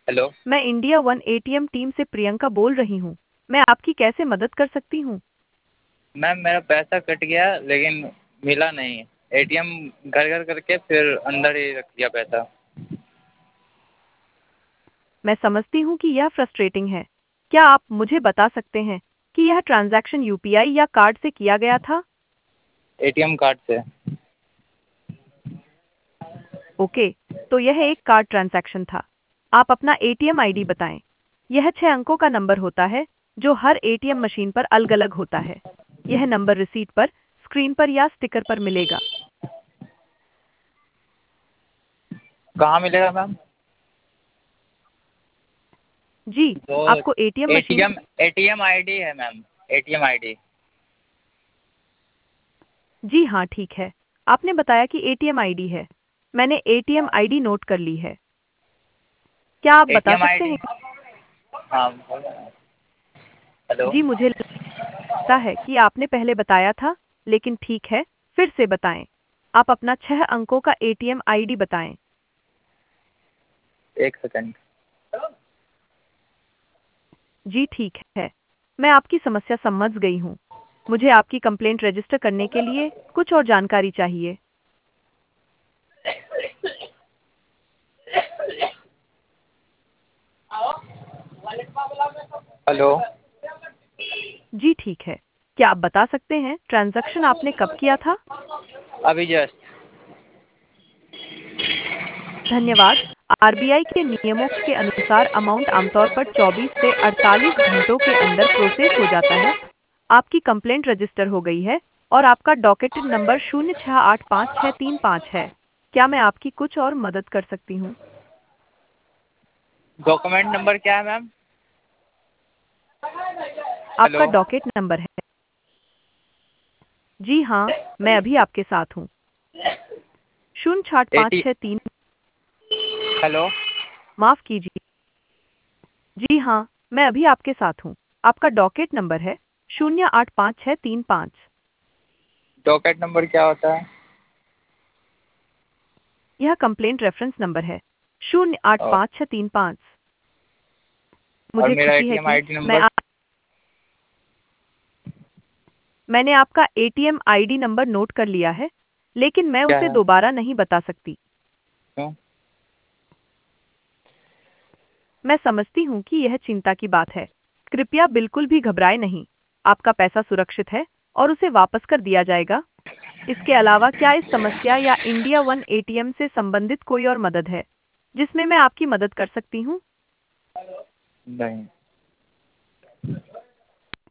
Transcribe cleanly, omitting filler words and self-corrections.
Hello. मैं India one ATM team से प्रियंका बोल रही हूँ। मैं आपकी कैसे मदद कर सकती हूँ? मैम मेरा पैसा कट गया लेकिन मिला नहीं। एटीएम घर घर करके फिर अंदर ही रख दिया पैसा। मैं समझती हूँ कि यह फ्रस्ट्रेटिंग है। क्या आप मुझे बता सकते हैं कि यह ट्रांजैक्शन यूपीआई या कार्ड से किया गया था? एटीएम कार्ड से। ओके, तो यह एक कार्ड ट्रांजैक्शन था। आप अपना एटीएम आईडी बताएं। यह 6 अंकों का नंबर होता है जो हर एटीएम मशीन पर अलग-अलग होता है। यह नंबर रिसीट पर, स्क्रीन पर या स्टिकर पर मिलेगा। कहाँ मिलेगा मैम? जी, वो आपको ATM machine ATM ATM ID है मैम। ATM ID. जी हाँ, ठीक है। आपने बताया कि एटीएम आईडी है। मैंने एटीएम आईडी नोट कर ली है। क्या आप बता एटीएम सकते आईडी। हैं? हाँ। हेलो। जी, मुझे लगता है कि आपने पहले बताया था, लेकिन ठीक है, फिर से बताएं। आप अपना 6 अंकों का एटीएम आईडी बताएं। एक सेकंड। जी, ठीक है। मैं आपकी समस्या समझ गई हूँ। मुझे आपकी कंप्लेंट रजिस्टर करने के लिए कुछ और जानकारी चाहिए। हेलो। जी, ठीक है। क्या आप बता सकते हैं ट्रांज़ैक्शन आपने कब किया था? अभी जस्ट। धन्यवाद। आरबीआई के नियमों के अनुसार अमाउंट आमतौर पर 24 से 48 घंटों के अंदर प्रोसेस हो जाता है। आपकी कंप्लेंट रजिस्टर हो गई है और आपका डॉकेटेड नंबर 0685635 है। क्या मैं आपकी कुछ और मदद कर सकती हूँ? डॉक्यूमेंट नंबर क्या है मैम? आपका हेलो। डॉकेट नंबर है। जी हाँ, मैं अभी आपके साथ हूँ। 80। 0685635। हेलो। माफ कीजिए। जी हाँ, मैं अभी आपके साथ हूँ। आपका डॉकेट नंबर है 0855635। डॉकेट नंबर क्या होता है? यह कंप्लेंट रेफरेंस नंबर है 0855635। और मुझे मेरा खुशी है एटीएम कि आईडी नंबर? मैंने आपका एटीएम आईडी नंबर नोट कर लिया है, लेकिन मैं क्या उसे है? दोबारा नहीं बता सकती। क्यों? मैं समझती हूँ कि यह चिंता की बात है। कृपया बिल्कुल भी घबराएं नहीं। आपका पैसा सुरक्षित है और उसे वापस कर दिया जाएगा। इसके अलावा क्या इस समस्या या इंडिया वन एटीएम से संबंधित कोई और मदद है, जिसमें मैं आपकी मदद कर सकती हूँ? नहीं।